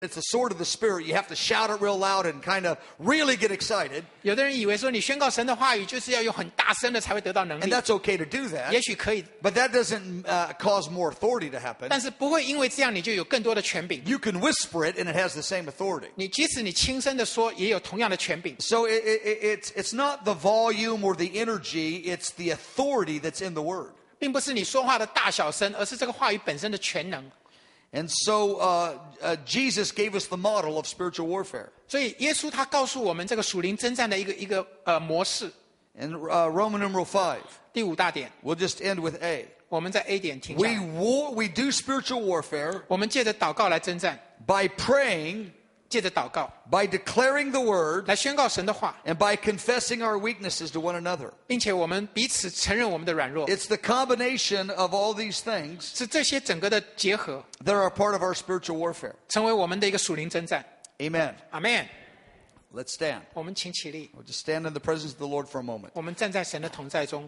It's the sword of the Spirit. You have to shout it real loud and kind of really get excited. 有的人以为说你宣告神的话语就是要有很大声的才会得到能 And 力， that's okay to do that. 也许可以， But that doesn't cause more authority to happen. 但是不会因为这样你就有更多的权柄。 You can whisper it and it has the same authority. 你即使你轻声的说，也有同样的权柄。 So it's not the volume or the energy, it's the authority that's in the word. 并不是你说话的大小声，而是这个话语本身的全能。 And so Jesus gave us the model of spiritual warfare. 所以耶稣他告诉我们这个属灵征战的一个模式。 In Roman numeral 5, 第5大点， we'll just end with A. 我们在 A 点停下 We 来。 we do spiritual warfare 我们借着祷告来征战， by praying, 借着祷告 by declaring the word, 来宣告神的话， and by confessing our weaknesses to one another. 并且我们彼此承认我们的软弱， It's the combination of all these things 是这些整个的结合， that are a part of our spiritual warfare. 成为我们的一个属灵征战。 Amen. 阿们。 Let's stand. 我们请起立， We'll just stand in the presence of the Lord for a moment. 我们站在神的同在中。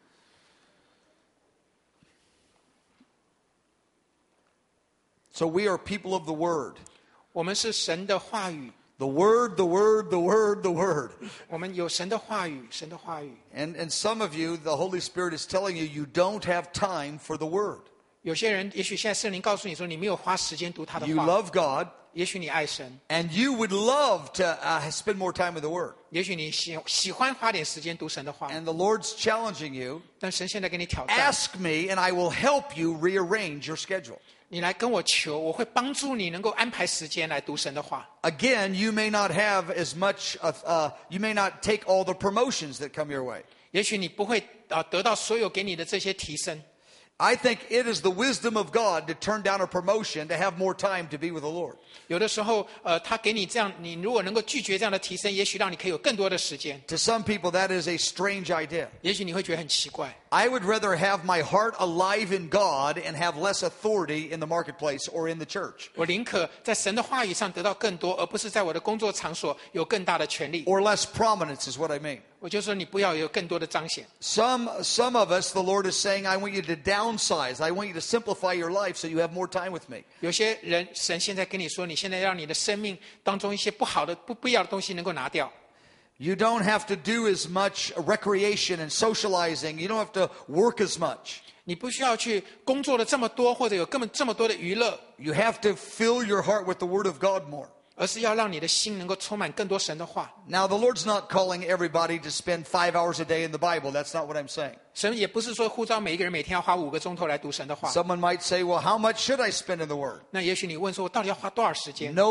So we are people of the word. 我们是神的话语， The word, the word, the word, the word. 我们有神的话语，神的话语。 And some of you, the Holy Spirit is telling you, you don't have time for the word. 有些人也许现在圣灵告诉你说，你没有花时间读他的 You 话。 love God, 也许你爱神， and you would love to spend more time with the word. 也许你喜欢花点时间读神的话， And the Lord's challenging you. 但神现在给你挑战， Ask me, and I will help you rearrange your schedule. 你来跟我求，我会帮助你能够安排时间来读神的话。 Again, you may not have as much you may not take all the promotions that come your way. 也许你不会得到所有给你的这些提升。 I think it is the wisdom of God to turn down a promotion to have more time to be with the Lord. 有的时候，他给你这样，你如果能够拒绝这样的提升，也许让你可以有更多的时间。 To some people, that is a strange idea. 也许你会觉得很奇怪。 I would rather have my heart alive in God and have less authority in the marketplace or in the church. 我宁可在神的话语上得到更多，而不是在我的工作场所有更大的权利。 Or less prominence is what I mean. 我就说你不要有更多的彰显。 Some of us, the Lord is saying, I want you to downsize. I want you to simplify your life so you have more time with me. 有些人，神现在跟你说，你现在让你的生命当中一些不好的、不必要的东西能够拿掉。 You don't have to do as much recreation and socializing. You don't have to work as much. 你不需要去工作的这么多，或者有根本这么多的娱乐， You have to fill your heart with the Word of God more. 而是要让你的心能够充满更多神的话。 Now, the Lord's not calling everybody to spend 5 hours a day in the Bible. That's not what I'm saying. 神也不是说呼召每一个人每天要花5个钟头来读神的话。 Someone might say, well, how much should I spend in the Word? 那也许你问说，我到底要花多少时间？ No